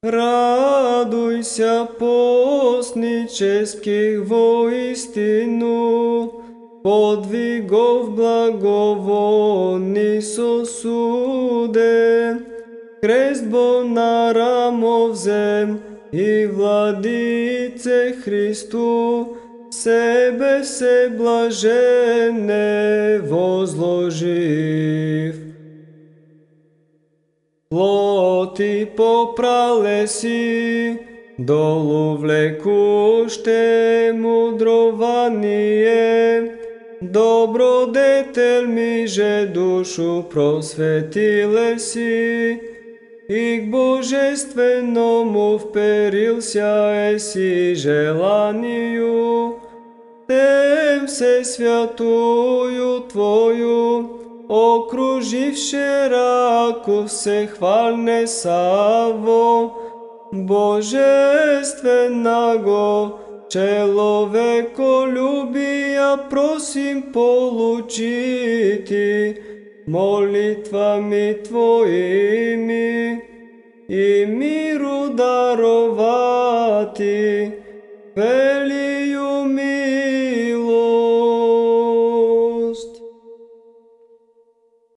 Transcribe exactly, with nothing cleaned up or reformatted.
Радуйся, постнических воистину, подвигов благовонни сосуде, крест на рамо взем и владице Христу, себе се блаженне возложив. Плоти попрале си, долу влекуще мудрование, добродетел ми же душу просветиле си, и к божественному вперился еси желанию, тем се святую Твою, окруживше раку всехвальне саво, божественного человеколюбия просим получити молитвами Твоими и миру даровати, велию ми